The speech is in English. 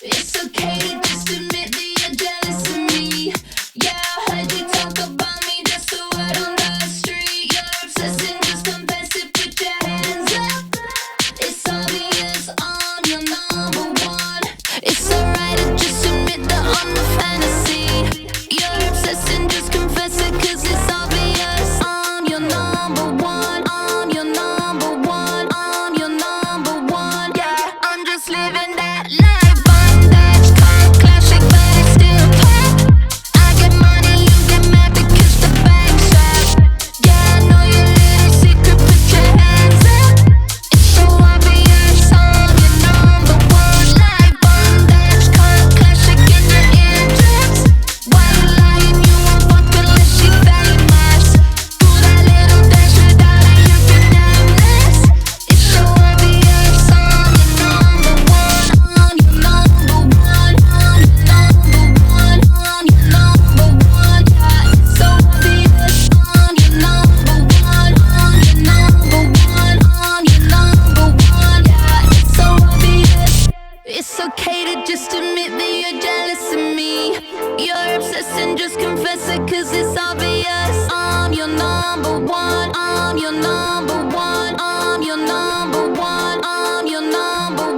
It's okay to just admit that you're jealous of me. Yeah, I heard you talk about me, just a word on the street. You're obsessing, just confess it, put your hands up. It's obvious I'm your number one. It's alright to just admit that I'm a fantasy. You're obsessing, just confess it, cause it's obvious I'm your number one. I'm your number one. I'm your number one. Yeah, I'm just living that life. Bondage, car, classic, but it's still pop. I get money, you get mad because the bank's up. Yeah, I know your little secret, put your hands up. It's so obvious I'm your number one. Life, bondage, car, classic in your eardrums. Why you lying? You won't fuck unless she famous. Do that little dance without it, you can nameless. It's so obvious I'm your number one. I'm your number one. I'm your number one. I'm your number one. Yeah, it's so obvious I'm your number one. I'm your number one. I'm your number one. Yeah, it's so obvious. It's okay to just admit that you're jealous of me. You're obsessed and just confess it, cause it's obvious I'm your number one. I'm your number one. I'm your number one. I'm your number